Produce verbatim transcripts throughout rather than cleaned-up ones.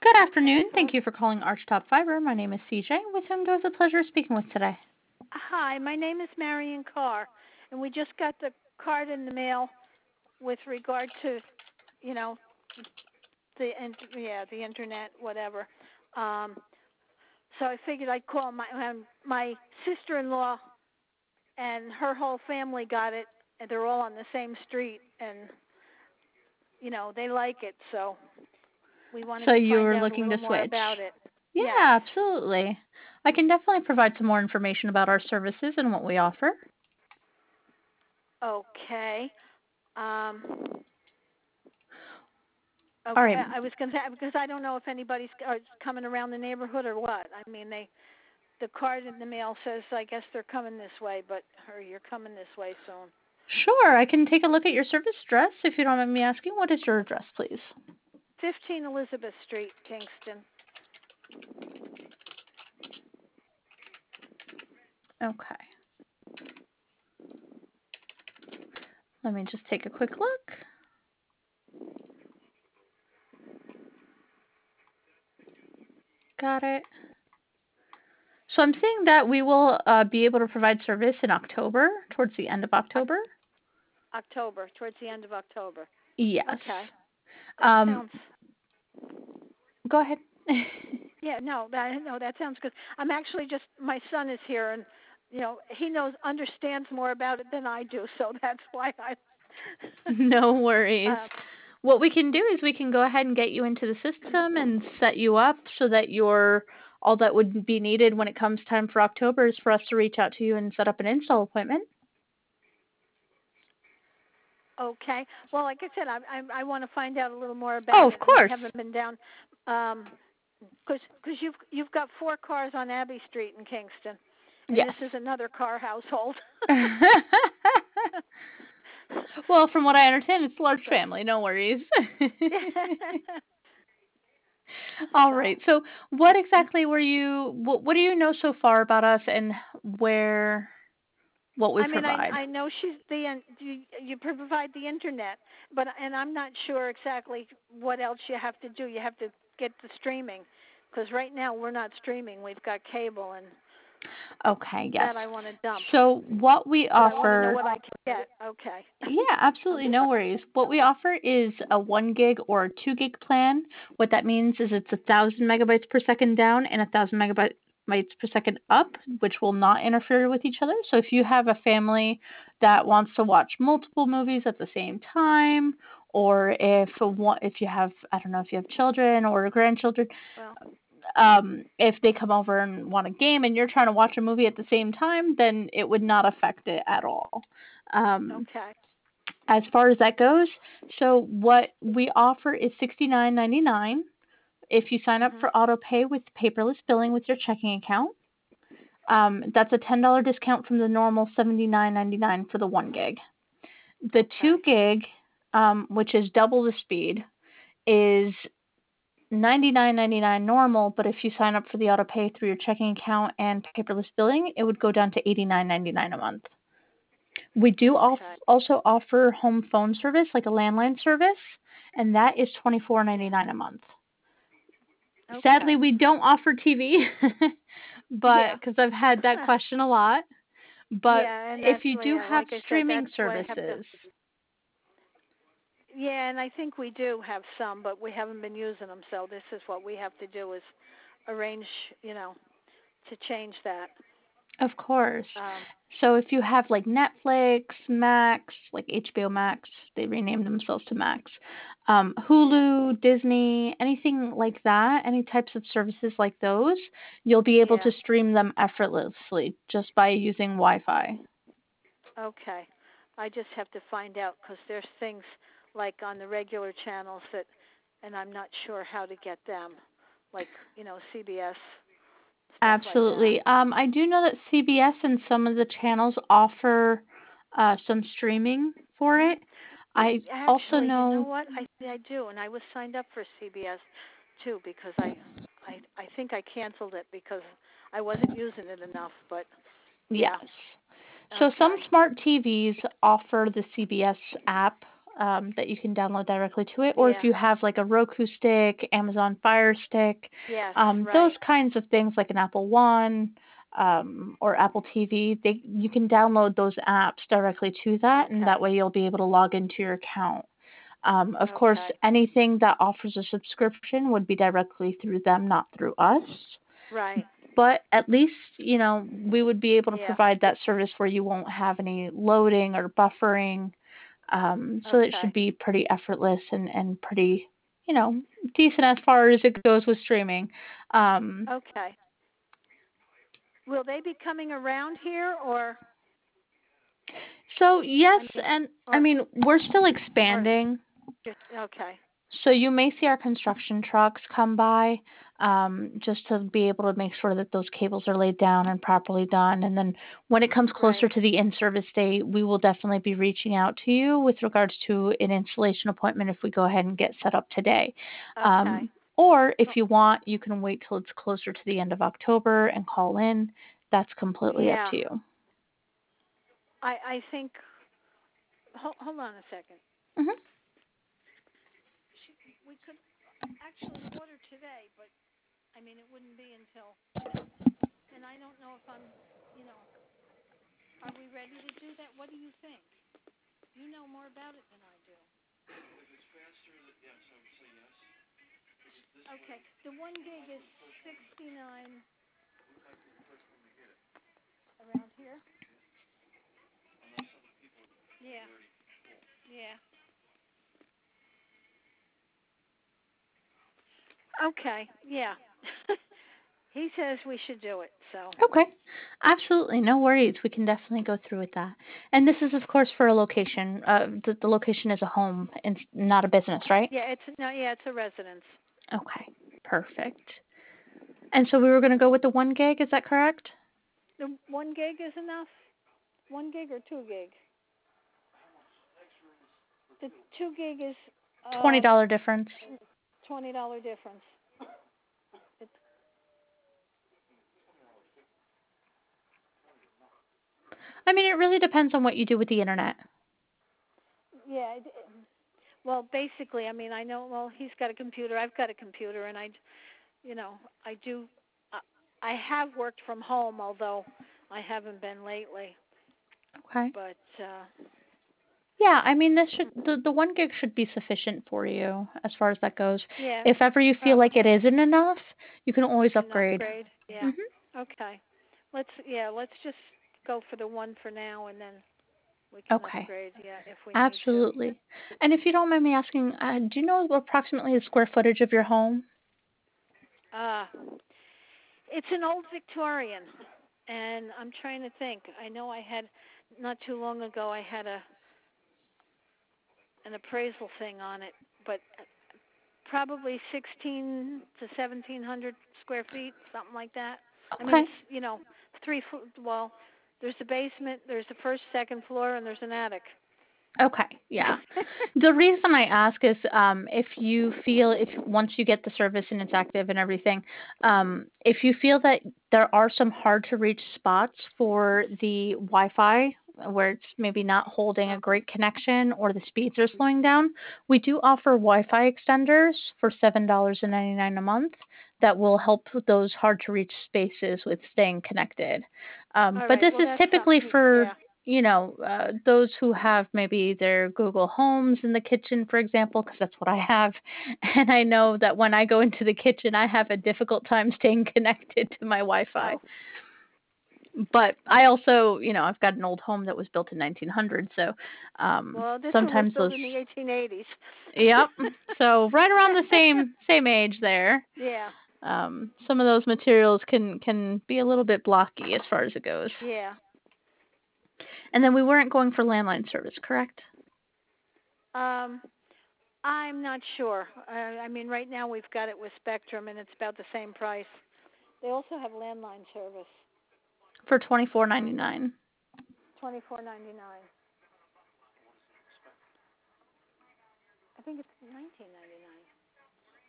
Good afternoon. Thank you for calling Archtop Fiber. My name is C J. With whom do I have the pleasure of speaking with today? Hi, my name is Marion Carr, and we just got the card in the mail with regard to, you know, the yeah the internet, whatever. Um, so I figured I'd call my um, my sister-in-law and her whole family got it, and they're all on the same street, and you know they like it, so we wanted So to you find were out a looking to little more switch. about it. Yes. Yeah, absolutely. I can definitely provide some more information about our services and what we offer. Okay. Um, All Okay, right. I was going to say because I don't know if anybody's uh, coming around the neighborhood or what. I mean, they the card in the mail says I guess they're coming this way, but or you're coming this way soon. Sure, I can take a look at your service address if you don't mind me asking. What is your address, please? fifteen Elizabeth Street, Kingston. Okay. Let me just take a quick look. Got it. So I'm seeing that we will uh, be able to provide service in October, towards the end of October. October, towards the end of October. Yes. Okay, that Um, sounds. go ahead. Yeah, no, that no, that sounds good. I'm actually just my son is here, and you know he knows understands more about it than I do, so that's why I. No worries. uh, What we can do is we can go ahead and get you into the system and set you up so that you're all that would be needed when it comes time for October is for us to reach out to you and set up an install appointment. Okay. Well, like I said, I I, I want to find out a little more Oh, about of it, and I course. haven't been down, um, because because you've you've got four cars on Abbey Street in Kingston, and Yes. this is another car household. Well, from what I understand, it's a large so. family. No worries. All so. right. So, what exactly were you? What, what do you know so far about us and where what we I mean, I provide? I know she's the you you provide the internet, but and I'm not sure exactly what else you have to do. You have to get the streaming, because right now we're not streaming. We've got cable, and Okay. Yes. that I want to dump. So, what we But I want to know offer. what I can get. Okay. Yeah, absolutely, no worries. What we offer is a one gig or a two gig plan. What that means is it's a thousand megabytes per second down and a thousand megabytes per second up, which will not interfere with each other. So if you have a family that wants to watch multiple movies at the same time, or if a, one- if you have I don't know if you have children or grandchildren, Well, um, if they come over and want a game and you're trying to watch a movie at the same time, then it would not affect it at all. Um, okay. as far as that goes, so what we offer is sixty-nine ninety-nine if you sign up Mhm. for auto pay with paperless billing with your checking account. Um, that's a ten dollars discount from the normal seventy-nine ninety-nine for the one gig. The two Okay. gig, um, which is double the speed, is ninety-nine ninety-nine normal, but if you sign up for the auto pay through your checking account and paperless billing, it would go down to eighty-nine ninety-nine a month. We do Okay. also offer home phone service, like a landline service, and that is twenty-four ninety-nine a month. Sadly, Okay. we don't offer T V, but Yeah. because I've had that question a lot. But yeah, and if that's you do yeah, have like I said, streaming that's why I have to. services, Yeah, and I think we do have some, but we haven't been using them. So this is what we have to do is arrange, you know, to change that. of course. Um, So if you have like Netflix, Max, like H B O Max, they renamed themselves to Max, um, yeah. Hulu, Disney, anything like that, any types of services like those, you'll be able Yeah. to stream them effortlessly just by using Wi-Fi. Okay. I just have to find out because there's things like on the regular channels that, and I'm not sure how to get them, like you know C B S stuff like that. Absolutely. Um, I do know that C B S and some of the channels offer uh, some streaming for it. I also Actually, you know know. what? I I do, and I was signed up for C B S too because I I I think I canceled it because I wasn't using it enough. But Yes. yeah, So some okay, smart T Vs offer the C B S app um, that you can download directly to it, or if Yeah. you have like a Roku stick, Amazon Fire Stick, Yes. um, those Right. kinds of things like an Apple One um, or Apple T V, they you can download those apps directly to that, and that Okay. way you'll be able to log into your account. Um, of course, Okay. anything that offers a subscription would be directly through them, not through us. Right. But at least, you know, we would be able to Yeah. provide that service where you won't have any loading or buffering. Um, so it should Okay. be pretty effortless and, and pretty, you know, decent as far as it goes with streaming. Um, Okay. Will they be coming around here, or so yes, I mean, and I or mean, we're still or expanding. just okay? So you may see our construction trucks come by, um, just to be able to make sure that those cables are laid down and properly done. And then when it comes closer Right. to the in-service date, we will definitely be reaching out to you with regards to an installation appointment if we go ahead and get set up today. Okay. Um, or if Well, you want, you can wait till it's closer to the end of October and call in. That's completely up yeah. to you. I I think. Hold, hold on a second. Hmm. She, we could actually order today, but I mean, it wouldn't be until you know. And I don't know if I'm, you know, are we ready to do that? What do you think? You know more about it than I do. Okay. The one gig is sixty nine around here. Yeah. Yeah. Okay. Yeah. He says we should do it. So. Okay. Absolutely. No worries. We can definitely go through with that. And this is, of course, for a location. Uh, the, the location is a home and not a business, right? Yeah. It's no. Yeah. It's a residence. Okay. Perfect. And so we were going to go with the one gig. Is that correct? The one gig is enough. One gig or two gig. The two gig is Twenty um dollar difference. twenty dollar difference. It's, I mean, it really depends on what you do with the internet. yeah. It, well, basically, I mean, I know. Well, he's got a computer. I've got a computer, and I, you know, I do. I, I have worked from home, although I haven't been lately. Okay. But uh, Yeah, I mean, this should the the one gig should be sufficient for you as far as that goes. yeah. If ever you feel Oh, like it okay. isn't enough, you can We always can upgrade. upgrade. Yeah. Mhm. Okay. Let's yeah. Let's just go for the one for now, and then we can Okay. upgrade. Yeah, if we need to. Absolutely. And if you don't mind me asking, uh, do you know approximately the square footage of your home? Uh, it's an old Victorian, and I'm trying to think. I know I had not too long ago. I had a an appraisal thing on it, but probably sixteen to seventeen hundred square feet, something like that. I mean, Okay. it's you know three foot. Well, there's a basement, there's the first, second floor, and there's an attic. Okay. Yeah. The reason I ask is um, if you feel if once you get the service and it's active and everything, um, if you feel that there are some hard to reach spots for the Wi-Fi where it's maybe not holding a Oh, great connection or the speeds are slowing down, we do offer Wi-Fi extenders for seven dollars and ninety nine a month that will help with those hard to reach spaces with staying connected. Um, all but right. this Well, is that's typically something. for Yeah. you know, uh, those who have maybe their Google Homes in the kitchen, for example, because that's what I have. And I know that when I go into the kitchen, I have a difficult time staying connected to my Wi-Fi. Oh, But I also, you know, I've got an old home that was built in nineteen hundred, so um, well, this one was sometimes built those. in the eighteen eighties. Yep. So right around the same same age there. yeah. Um, some of those materials can can be a little bit blocky as far as it goes. Yeah. And then we weren't going for landline service, correct? Um, I'm not sure. Uh, I mean, right now we've got it with Spectrum, and it's about the same price. They also have landline service, For twenty four ninety nine. twenty four ninety nine. I think it's nineteen ninety nine.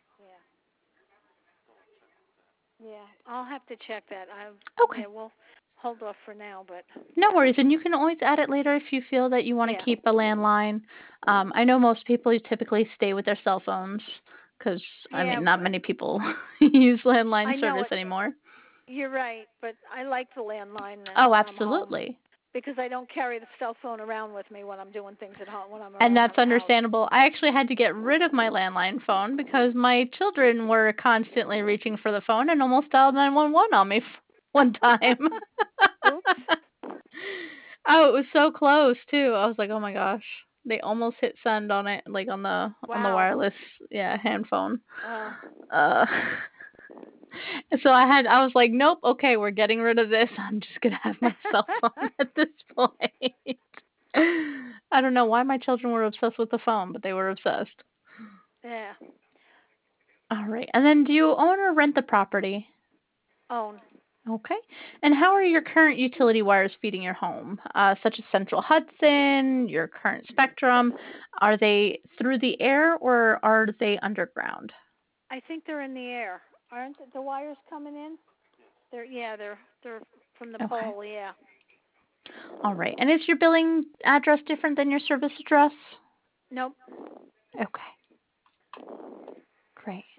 Yeah. Yeah. I'll have to check that. I Okay. yeah. Well, hold off for now, but No worries, and you can always add it later if you feel that you want to yeah. keep a landline. Um, I know most people typically stay with their cell phones because, I Yeah, mean, not many people use landline I know service it. anymore. You're right, but I like the landline then Oh, when I'm home absolutely. because I don't carry the cell phone around with me when I'm doing things at home when I'm And around that's the house. understandable. I actually had to get rid of my landline phone because my children were constantly reaching for the phone and almost dialed nine one one on me f- one time. Oops. Oh, it was so close too. I was like, "Oh my gosh." They almost hit send on it, like on the on the Wow. wireless, yeah, hand phone. Oh. Uh so I had I was like, "Nope, okay, we're getting rid of this. I'm just going to have my cell phone at this point." I don't know why my children were obsessed with the phone, but they were obsessed. Yeah. All right. And then do you own or rent the property? Own. Okay. And how are your current utility wires feeding your home, uh, such as Central Hudson, your current Spectrum? Are they through the air or are they underground? I think they're in the air. Aren't the wires coming in? They're yeah, they're they're from the Okay. pole, yeah. All right. And is your billing address different than your service address? Nope. Okay. Great.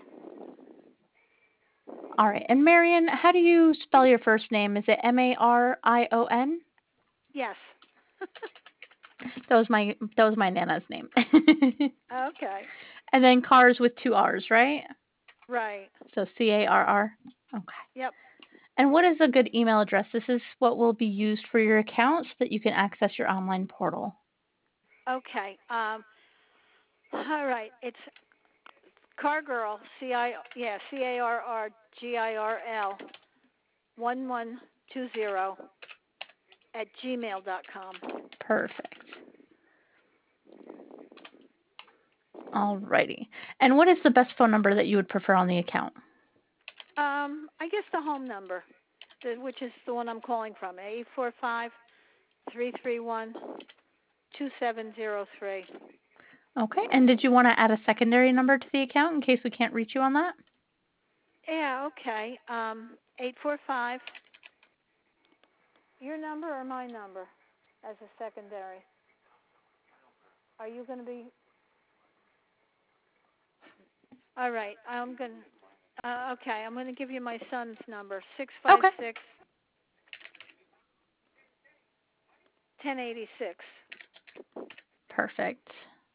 All right. And Marion, how do you spell your first name? Is it M A R I O N? Yes. That was my that was my nana's name. Okay. And then cars with two R's, right? Right. So C A R R. Okay. Yep. And what is a good email address? This is what will be used for your account so that you can access your online portal. Okay. Um all right. It's Cargirl, C I yeah, C A R R G I R L one one two zero at gmail dot com. Perfect. Alrighty. And what is the best phone number that you would prefer on the account? Um, I guess the home number, the, which is the one I'm calling from, eight four five three three one two seven zero three. Okay. And did you want to add a secondary number to the account in case we can't reach you on that? Yeah, okay. Um, eight four five. Your number or my number as a secondary? Are you going to be? All right. I'm going. to Uh, okay. I'm going to give you my son's number: six five Okay. six ten eighty six. Perfect.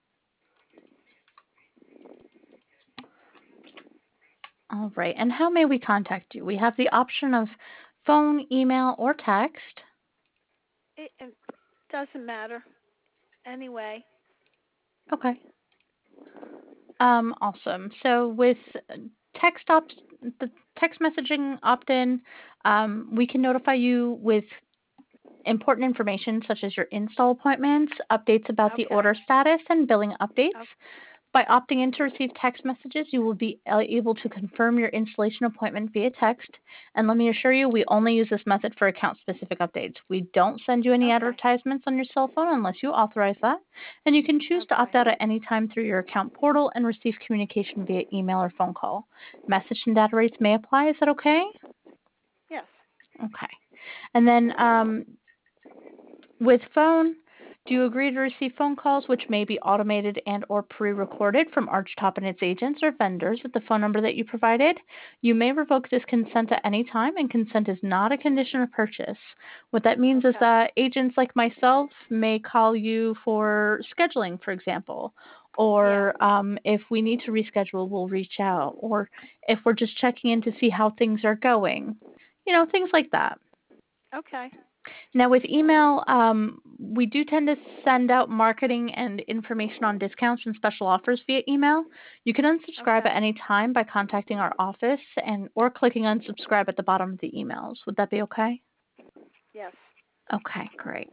All right. And how may we contact you? We have the option of phone, email, or text. It, it doesn't matter. Anyway. Okay. Um, awesome. So with text opt the text messaging opt-in, um, we can notify you with important information such as your install appointments, updates about the Okay. order status, and billing updates. Okay. By opting in to receive text messages, you will be uh, able to confirm your installation appointment via text. And let me assure you, we only use this method for account-specific updates. We don't send you any Okay. advertisements on your cell phone unless you authorize that. And you can choose to Okay. opt out at any time through your account portal and receive communication via email or phone call. Message and data rates may apply. Is that okay? Yes. Okay. And then um, with phone, do you agree to receive phone calls which may be automated and or pre-recorded from Archtop and its agents or vendors with the phone number that you provided? You may revoke this consent at any time, and consent is not a condition of purchase. What that means is Okay. that agents like myself may call you for scheduling, for example, Yeah. or um, if we need to reschedule, we'll reach out, or if we're just checking in to see how things are going, you know, things like that. Okay. Now, with email, um, we do tend to send out marketing and information on discounts and special offers via email. You can unsubscribe Okay. at any time by contacting our office and or clicking unsubscribe at the bottom of the emails. Would that be okay? Yes. Okay, great.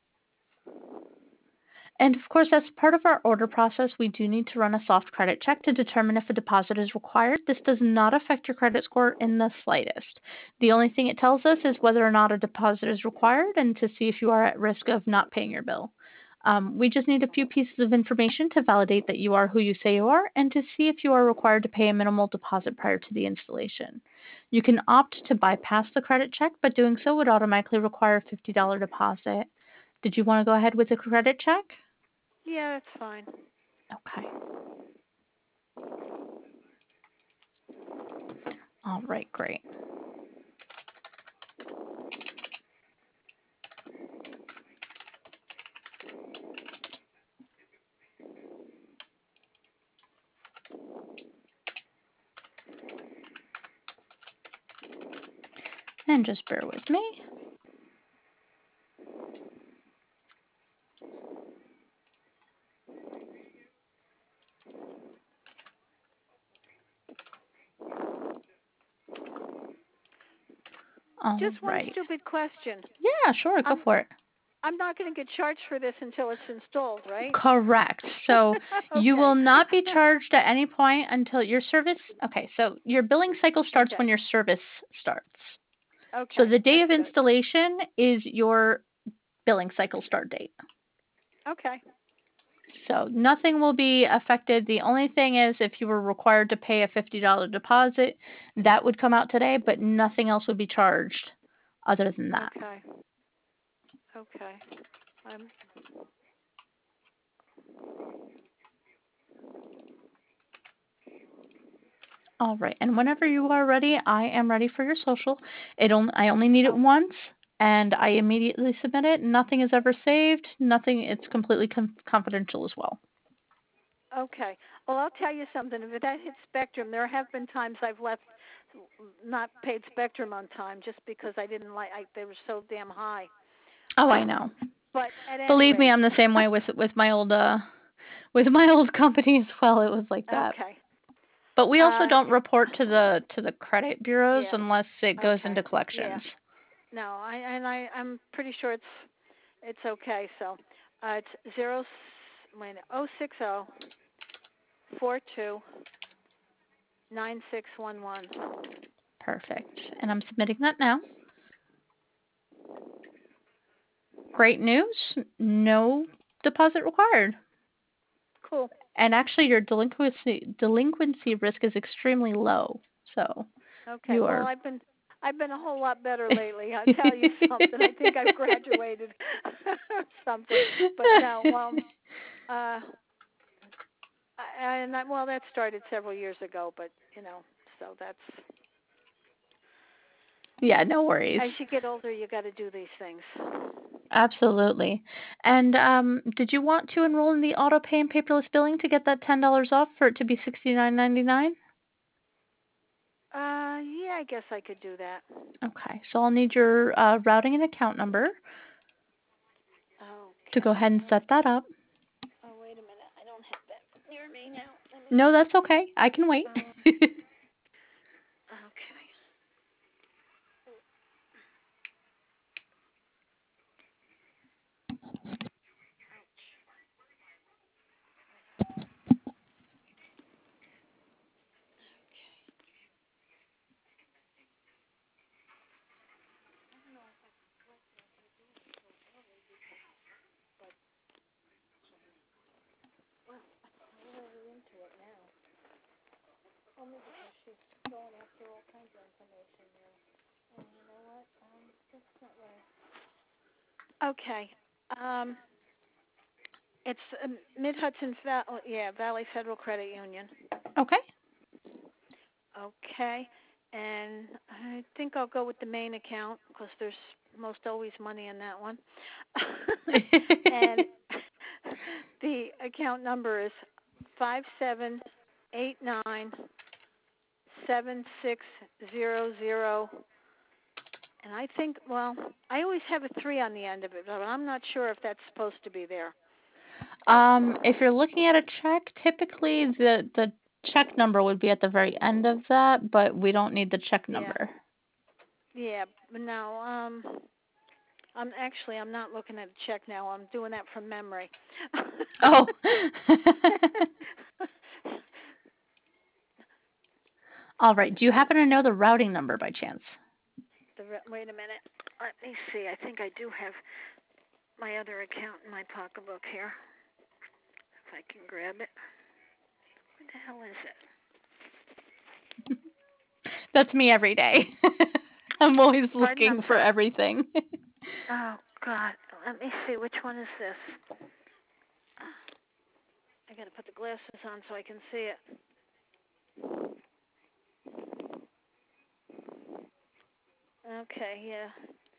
And of course, as part of our order process, we do need to run a soft credit check to determine if a deposit is required. This does not affect your credit score in the slightest. The only thing it tells us is whether or not a deposit is required and to see if you are at risk of not paying your bill. Um, we just need a few pieces of information to validate that you are who you say you are and to see if you are required to pay a minimal deposit prior to the installation. You can opt to bypass the credit check, but doing so would automatically require a fifty dollars deposit. Did you want to go ahead with the credit check? Yeah, that's fine. Okay. All right, great. And just bear with me. All Just one right. stupid question. Yeah, sure, go I'm for it. I'm not going to get charged for this until it's installed, right? Correct. So you Okay. will not be charged at any point until your service. Okay, so your billing cycle starts Okay. when your service starts. So Okay. the day That's of good. installation is your billing cycle start date. Okay. So nothing will be affected. The only thing is if you were required to pay a fifty dollars deposit, that would come out today, but nothing else would be charged other than that. Okay. Okay. I'm All right. And whenever you are ready, I am ready for your social. It only I only need it oh, once and I immediately submit it. Nothing is ever saved. Nothing it's completely com- confidential as well. okay. Well, I'll tell you something. If that hits Spectrum, there have been times I've left not paid Spectrum on time just because I didn't like I, they were so damn high. Oh, I know. But at any Believe me, rate, I'm the same way with with my old uh with my old company as well. It was like that. okay. But we also Uh, don't report to the to the credit bureaus yeah. unless it goes Okay. into Yeah. collections. No, I and I I'm pretty sure it's it's okay. So, uh, it's zero wait oh six oh four two nine six one one. Perfect. And I'm submitting that now. Great news. No deposit required. Cool. And actually your delinquency delinquency risk is extremely low. So Okay. you Well, are I've been I've been a whole lot better lately. I'll tell you something. I think I've graduated or something. But no, well, uh, I, and I, well, that started several years ago. But you know, so that's Yeah, no worries. as you get older, you got to do these things. Absolutely. And um, did you want to enroll in the auto pay and paperless billing to get that ten dollars off for it to be sixty-nine ninety-nine? Uh, yeah, I guess I could do that. Okay, so I'll need your uh, routing and account number to go Okay. ahead and set that up. Oh, wait a minute. I don't have that near me now. Let me No, see. that's okay. I can wait. Um, okay. I'm really into it now. Only because she's going after all kinds of information there. And you know what? Um, that's not right. Okay. Um, it's um, Mid Hudson Valley, yeah, Valley Federal Credit Union. Okay. Okay. And I think I'll go with the main account because there's most always money in that one. And the account number is five seven eight nine seven six zero zero. And I think, well, I always have a three on the end of it, but I'm not sure if that's supposed to be there. um, if you're looking at a check, typically the the check number would be at the very end of that, but we don't need the check Yeah. number. Yeah, but no, um, I'm actually, I'm not looking at a check now. I'm doing that from memory. Oh. All right. Do you happen to know the routing number by chance? the, wait a minute. Let me see. I think I do have. my other account in my pocketbook here. If I can grab it. What the hell is it? That's me every day. I'm always Pardon, looking I'm for sorry. everything. Oh, God. Let me see. Which one is this? I got to put the glasses on so I can see it. Okay, yeah.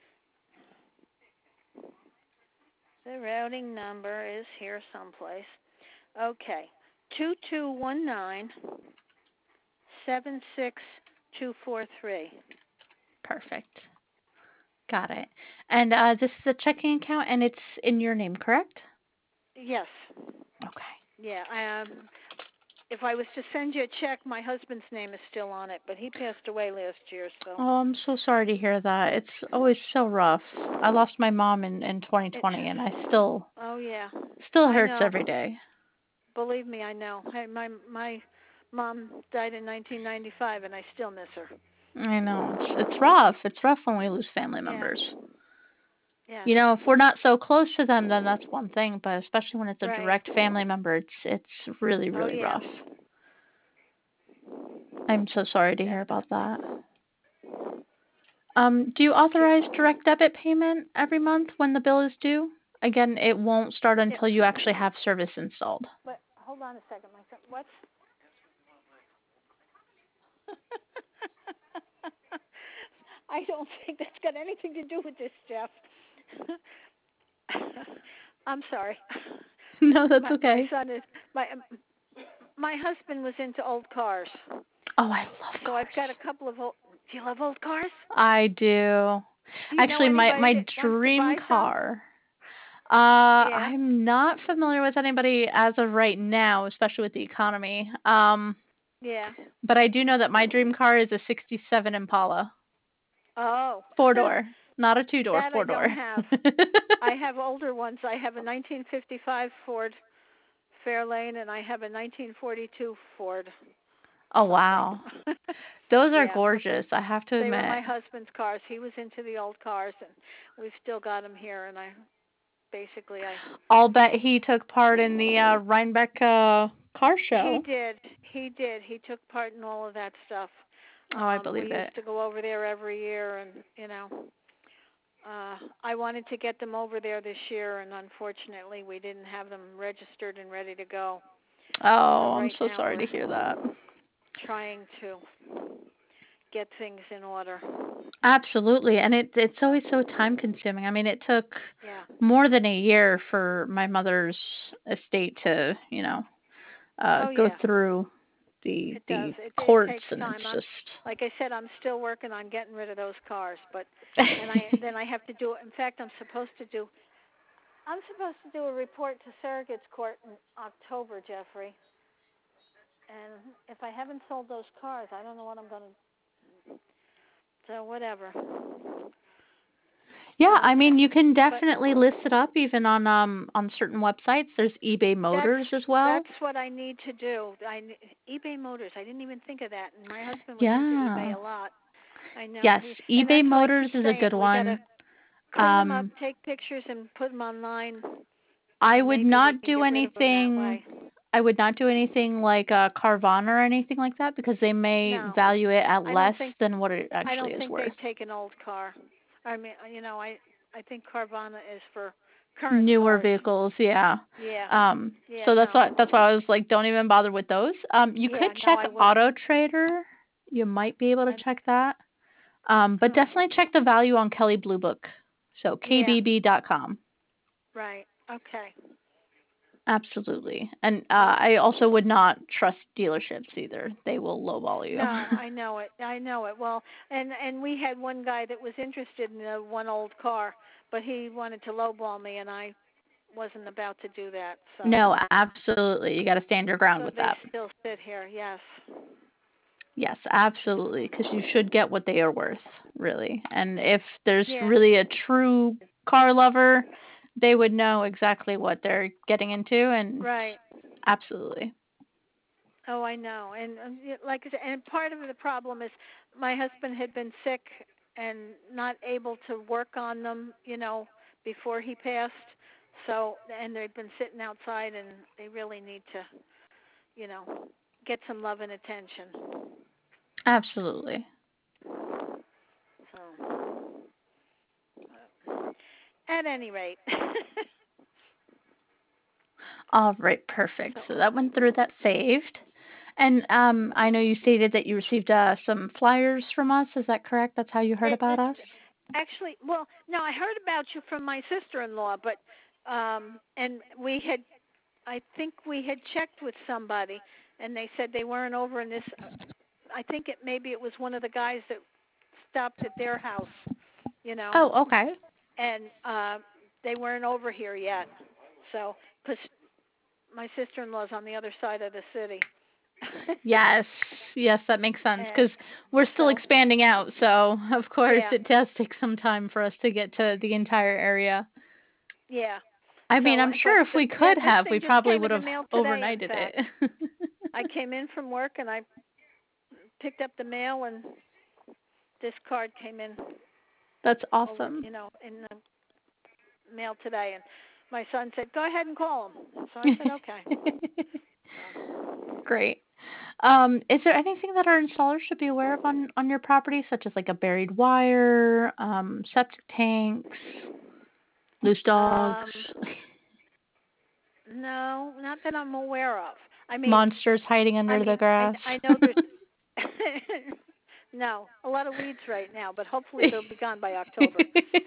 The routing number is here someplace. Okay. two two one nine seven six two four three. Perfect. Got it. And uh, this is a checking account, and it's in your name, correct? Yes. Okay. Yeah. Um, if I was to send you a check, my husband's name is still on it, but he passed away last year, so. Oh, I'm so sorry to hear that. It's always so rough. I lost my mom in in It, twenty twenty, and I still oh yeah. still I hurts know. every day. Believe me, I know. I, my my mom died in nineteen ninety-five, and I still miss her. I know. It's it's rough. It's rough when we lose family Yeah. members. Yes. You know, if we're not so close to them, then that's one thing. But especially when it's a Right. direct family member, it's it's really Oh really yeah. rough. I'm so sorry to hear about Definitely. that. Um, do you Thank you. authorize direct debit payment every month when the bill is due? Again, it won't start Yeah. until you actually have service installed. But hold on a second, my son. What's? I don't think that's got anything to do with this, Jeff. I'm sorry. No, that's My my okay. son is my my husband was into old cars, Oh, I love so I've cars. got a couple of old. Do you love old cars? I do. Do you know Actually, my anybody my that wants to dream buy some? car. Uh, Yeah. I'm not familiar with anybody as of right now, especially with the economy. Um, Yeah. but I do know that my dream car is a sixty-seven Impala, Oh. four door, not a two door, That I four don't door. have. I have older ones. I have a nineteen fifty-five Ford Fairlane, and I have a nineteen forty-two Ford Oh something. wow, those are Yeah, but gorgeous. I have to they were admit. my husband's cars. He was into the old cars, and we've still got them here. And I basically I I'll bet he took part in the uh, Rhinebeck uh, car he show. did he did he took part in all of that stuff. Oh, I Um, we believe it. used to go over there every year, and you know, uh, I wanted to get them over there this year, and unfortunately, we didn't have them registered and ready to go. So Oh, I'm right so now sorry we're to hear that. trying to get things in order. Absolutely, and it it's always so time consuming. I mean, it took Yeah. more than a year for my mother's estate to, you know, uh Oh go yeah, through the it does. the It it courts, takes and it's time. I'm just like I said, I'm still working on getting rid of those cars, but and I then I have to do. In fact, I'm supposed to do. I'm supposed to do a report to surrogates court in October, Jeffrey. And if I haven't sold those cars, I don't know what I'm gonna. So whatever. Yeah, I Okay. mean, you can But definitely list it up even on um on certain websites. There's eBay that's Motors as well. that's what I need to do. I eBay Motors. I didn't even think of that. And my husband was into Yeah. eBay a lot. I know. Yes, He, and eBay that's what I Motors keep is a good saying. We got to one. clean them up, Um, take pictures, and put them online, I and would maybe we not can do get rid of them that anything. way. I would not do anything like uh, Carvana or anything like that because they may No, value it at I don't less think than what it I actually don't is think worth. they'd take an old car. I mean, you know, I I think Carvana is for current Newer cars. vehicles, yeah. Yeah, Um, yeah, so that's no, why that's why I was like, don't even bother with those. Um, you could yeah, no, check I wouldn't. Auto Trader. You might be able to I, check that. Um, but huh. definitely check the value on Kelley Blue Book. So Yeah, K B B dot com. right. Okay. Absolutely. And uh, Yeah. I also would not trust dealerships either. They will lowball you. No, I know it. I know it. Well, and and we had one guy that was interested in the one old car, but he wanted to lowball me, and I wasn't about to do that. So, No, absolutely. You got to stand your ground so with they that. still sit here. Yes. Yes, absolutely, because you should get what they are worth, really. And if there's Yeah. really a true car lover, they would know exactly what they're getting into, and Right. absolutely. Oh, I know. And um, y- like I said, and part of the problem is my husband had been sick and not able to work on them, you know, before he passed. So, and they've been sitting outside, and they really need to, you know, get some love and attention. Absolutely. So, at any rate. All right, perfect. So so, that went through, that saved. And um, I know you stated that you received uh, some flyers from us. Is that correct? That's how you heard it, about it's us? actually, well, no, I heard about you from my sister-in-law, but um, and we had, I think we had checked with somebody, and they said they weren't over in this. I think it maybe it was one of the guys that stopped at their house, you know, Oh, okay. and uh, they weren't over here yet. So, because my sister-in-law's on the other side of the city. Yes, yes, that makes sense and because we're still so, expanding out. So, of course, yeah, it does take some time for us to get to the entire area. yeah. I mean, So, I'm but sure if the, we yeah, could this have, we thing just probably came would in the have mail today. In overnighted fact, it. I came in from work and I picked up the mail, and this card came in That's over, awesome. you know, in the mail today. And my son said, "Go ahead and call him." So I said, "Okay." So, Great. Um, is there anything that our installers should be aware of on, on your property, such as like a buried wire, um, septic tanks, loose dogs, um, no, not that I'm aware of. I mean, monsters hiding I under the mean, I grass? I know there's no a lot of weeds right now, but hopefully they'll be gone by October.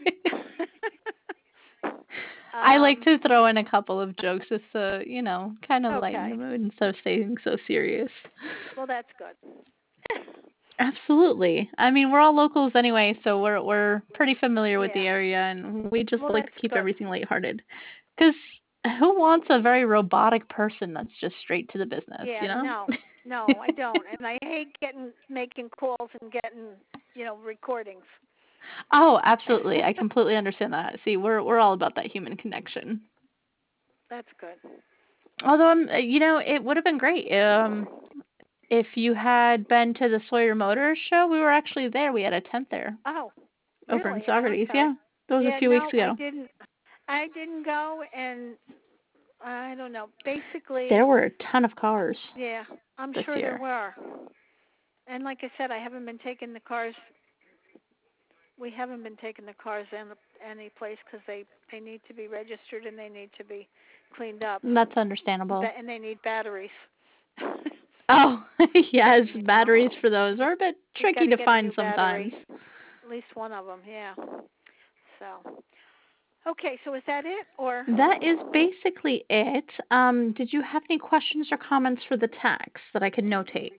I like um, to throw in a couple of jokes just to, you know, kind of lighten the okay, mood instead of staying so serious. well that's good. Absolutely. I mean, we're all locals anyway, so we're we're pretty familiar with the Yeah, area, and we just well like that's to keep good. everything lighthearted. Because who wants a very robotic person that's just straight to the business, Yeah, you know? no, no, I don't, and I hate getting making calls and getting you know recordings. Oh, absolutely. I completely understand that. See, we're we're all about that human connection. That's good. Although, um, you know, it would have been great. Um, if you had been to the Sawyer Motors show, we were actually there. We had a tent there Oh, over in really? Saugerties. Okay. Yeah, that was a Yeah, few weeks no, I ago. didn't. I didn't go, and I don't know. There Basically, were a ton of cars yeah, I'm this sure there year. were. And like I said, I haven't been taking the cars. We haven't been taking the cars any any place because they they need to be registered and they need to be cleaned up, That's understandable. Ba- and they need batteries. Oh, yes, you batteries know, for those are a bit you've got tricky to to get a find new sometimes. battery, at least one of them. Yeah. So, okay. So is that it, or That is basically it. Um, did you have any questions or comments for the text that I could notate?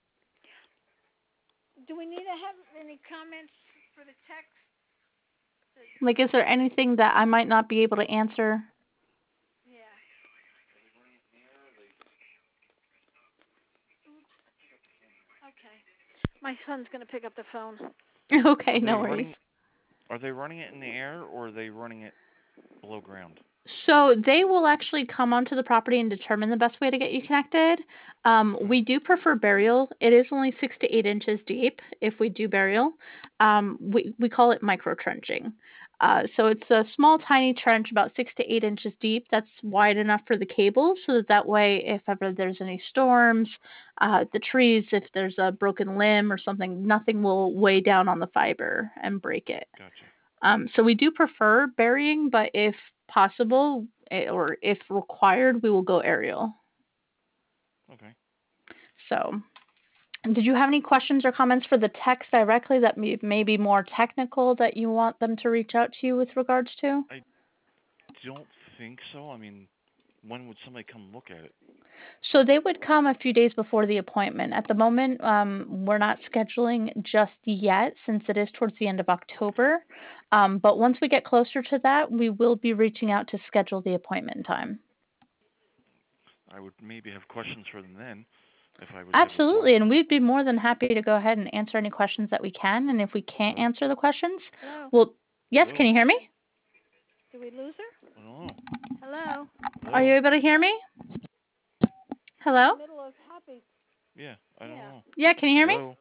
do we need to have any comments for the text? Like, is there anything that I might not be able to answer? Yeah. Okay. My son's gonna pick up the phone. Okay, Are they no worries. running? Are they running it in the air or are they running it below ground? So they will actually come onto the property and determine the best way to get you connected. Um, Okay. we do prefer burial. It is only six to eight inches deep if we do burial. Um, we, we call it micro trenching. Uh, so it's a small, tiny trench about six to eight inches deep that's wide enough for the cable so that that way, if ever there's any storms, uh, the trees, if there's a broken limb or something, nothing will weigh down on the fiber and break it. Gotcha. Um, so we do prefer burying, but if possible eh, or if required, we will go aerial. Okay. So, did you have any questions or comments for the text directly that may, may be more technical that you want them to reach out to you with regards to? I don't think so. I mean, when would somebody come look at it? So they would come a few days before the appointment. At the moment, um, we're not scheduling just yet since it is towards the end of October. Um, but once we get closer to that, we will be reaching out to schedule the appointment time. I would maybe have questions for them then if I was able to talk Absolutely, to and them. we'd be more than happy to go ahead and answer any questions that we can. And if we can't Hello? answer the questions, Hello. well, yes, can Hello? you hear me? Did we lose her? I don't know. Hello. Are you Hello? able to hear me? In the Hello? middle of happy. Yeah, I don't Yeah. know. Yeah, can you hear me? Hello?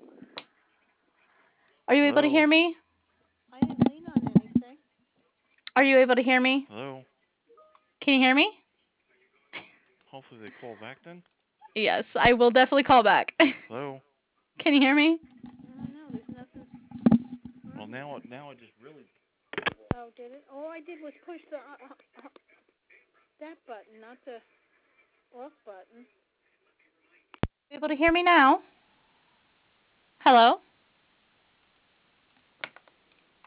Are you able to Hello? hear me? I didn't lean on anything. Are you able to hear me? Hello? Can you hear me? Hopefully they call back then. Yes, I will definitely call back. Hello? Can you hear me? I don't know. There's nothing. Well, now it now it just really. Oh, did it? All I did was push the uh, uh, uh, that button, not the off button. Able to hear me now? Hello?